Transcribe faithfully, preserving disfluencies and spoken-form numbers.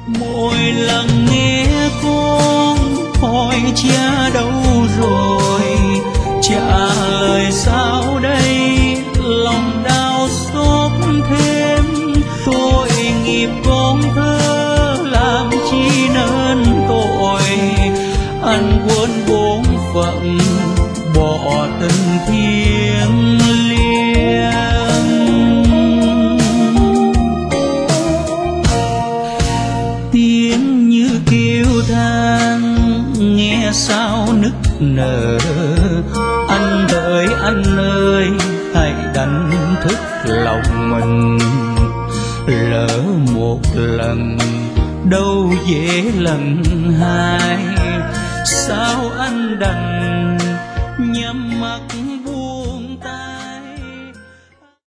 Mỗi lần nghe con hỏi cha đâu rồi, trả lời sao đây, lòng đau xót thêm. Tội nghiệp con thơ làm chi nên tội, anh quên bổn phận bỏ tình thiêng liêng. Tiếng như kêu than nghe sao nức nở, anh đợi anh ơi hãy đánh thức lòng mình. Lỡ một lần đâu dễ lần hai, sao anh đành nhắm mắt